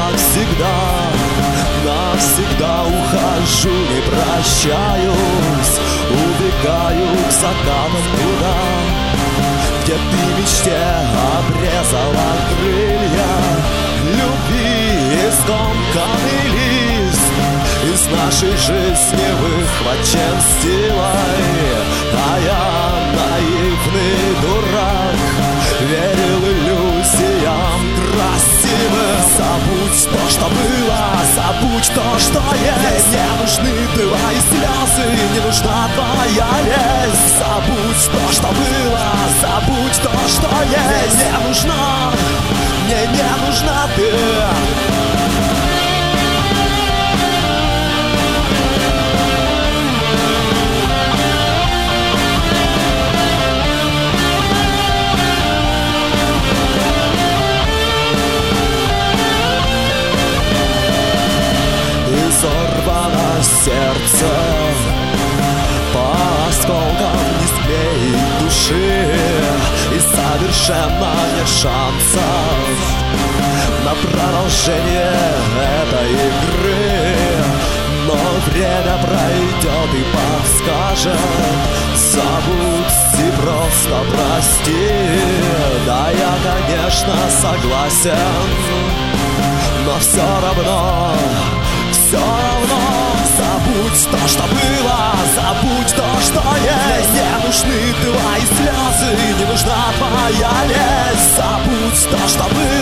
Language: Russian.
навсегда, навсегда ухожу, не прощаюсь, убегаю к закатам туда, где ты мечте обрезала крылья любви, скомканный лист из нашей жизни выхвачен силой, а я наивный дурак верил иллюзиям красивым. Забудь то, что было, забудь то, что есть. Не нужны твои слезы, не нужна твоя лесть. Забудь то, что было, забудь то, что есть. Не нужна, мне не нужна ты. Сорвано сердце по осколкам несклеить души, и совершенно нет шансов на продолжение этой игры. Но время пройдет и подскажет: забудь и просто прости. Да, я, конечно, согласен, но все равно забудь то, что было, забудь то, что есть. Не нужны твои слезы, не нужна твоя лесть. Забудь то, что было.